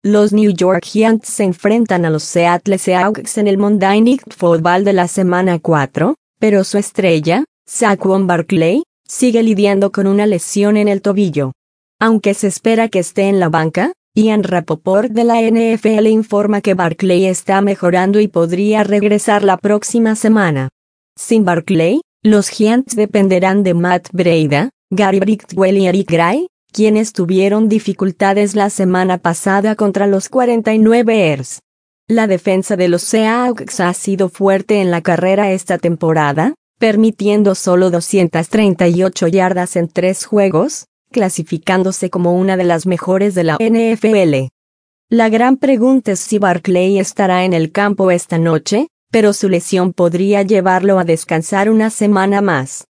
Los New York Giants se enfrentan a los Seattle Seahawks en el Monday Night Football de la semana 4, pero su estrella, Saquon Barkley, sigue lidiando con una lesión en el tobillo. Aunque se espera que esté en la banca, Ian Rapoport de la NFL informa que Barkley está mejorando y podría regresar la próxima semana. Sin Barkley, los Giants dependerán de Matt Breida, Gary Brickwell y Eric Gray, quienes tuvieron dificultades la semana pasada contra los 49ers. La defensa de los Seahawks ha sido fuerte en la carrera esta temporada, permitiendo solo 238 yardas en 3 juegos, clasificándose como una de las mejores de la NFL. La gran pregunta es si Barkley estará en el campo esta noche, pero su lesión podría llevarlo a descansar una semana más.